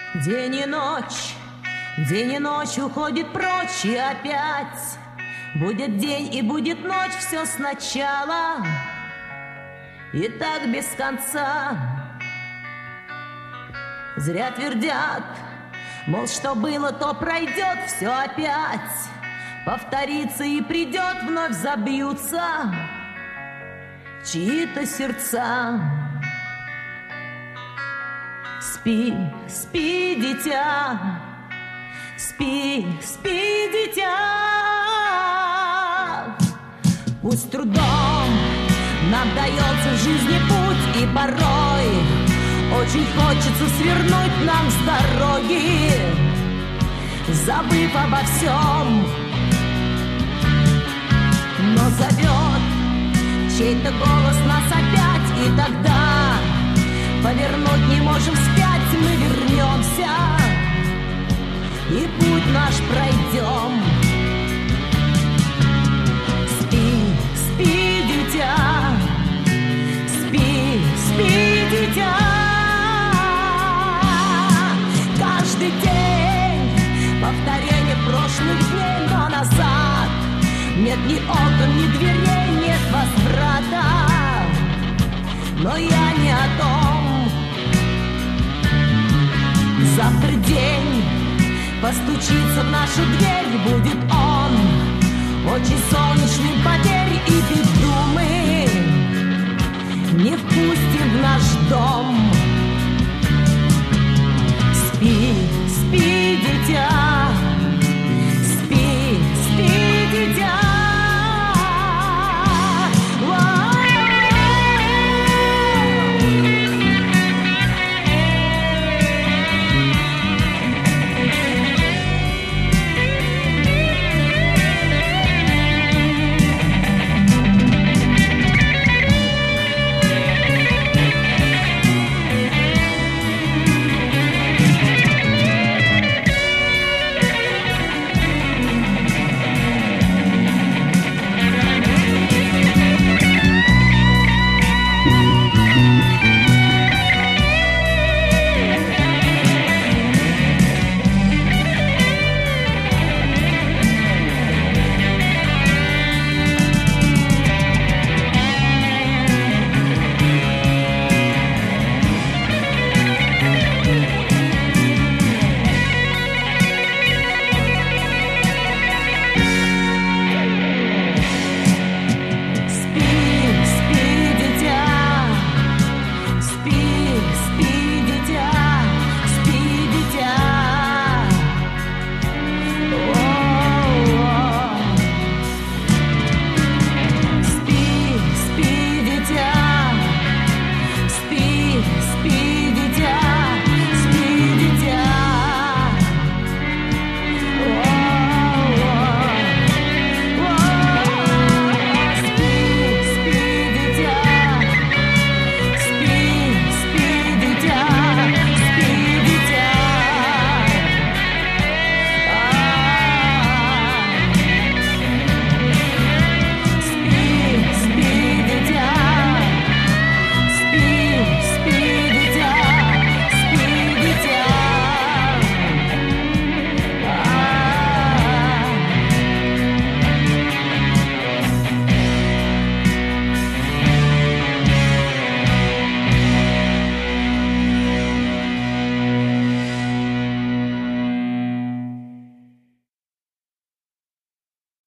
День и ночь уходит прочь, и опять будет день и будет ночь, все сначала, и так без конца. Зря твердят, мол, что было, то пройдет, все опять повторится и придет, вновь забьются чьи-то сердца. Спи, спи, дитя, спи, спи, дитя. Пусть трудом нам дается в жизни путь, и порой очень хочется свернуть нам с дороги, забыв обо всем. Но зовет чей-то голос нас опять, и тогда повернуть не можем вспять, мы вернемся и путь наш пройдем. Спи, спи, дитя, спи, спи, дитя. Каждый день повторение прошлых дней, но назад нет ни окон, ни дверей, нет возврата. Но я не о том. Завтра день постучится в нашу дверь, будет он очень солнечный, поверь, и ты думай.